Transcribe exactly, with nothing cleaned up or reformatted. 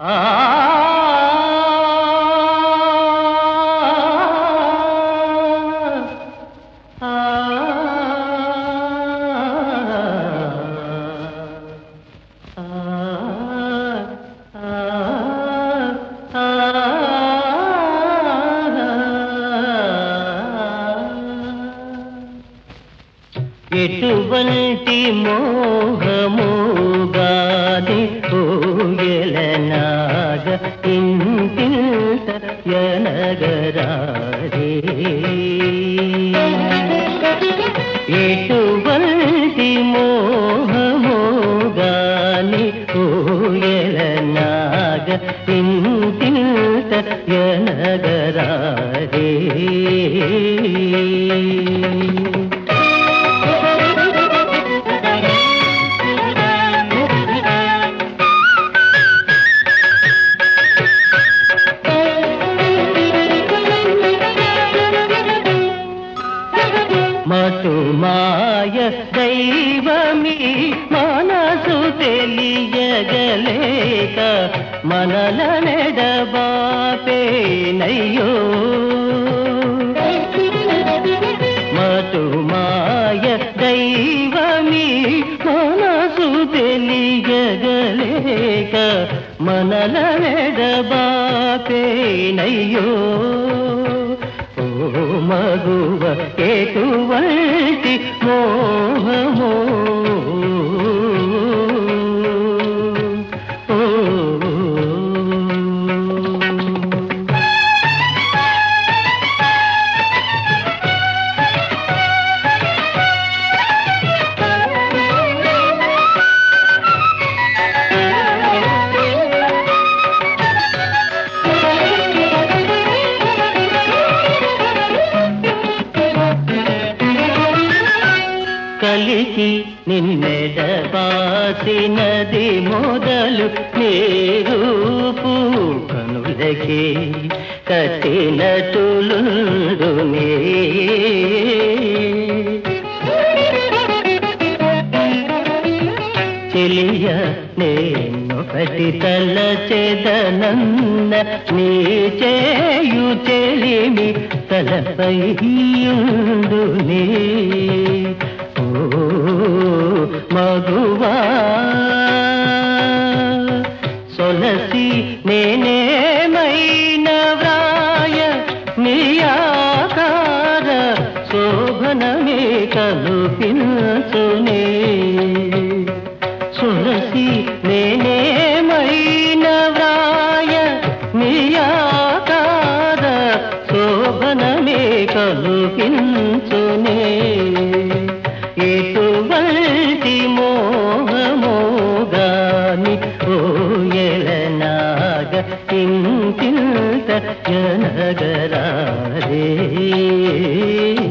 ఎటువంటి మోహముగాది ఊయలనాగ ఇంటింత యనగరారే ఎటువంటి మోహముగాని ఊయలనాగ ఇంటింత యనగరారే మటు మాయ దైవమీ మనసు తెలియగలేక మనల నెడబాపేనయ్యో మటు మాయ దైవమీ మనసు తెలియగలేక మనల నెడబాపేనయ్యో మగువ ఎటువంటి మోహమో కలిసి నిన్నెడబాసినది మొదలు నీరూపు కనులకి కట్టినటులుండునే చెలియ నేనొకటి తలచెదనన్న నీ చేయు చెలిమి తలపై ఉండునే మగువా సొలసి నేనేమైన వ్రాయ నీ ఆకార శోభనమే కలుపించునే సొలసి నేనేమైన వ్రాయ నీ ఆకార శోభనమే కలుపించునే ఎటువంటి మోహమోగాని ఊయలనాగ ఇంటింత జనగరారే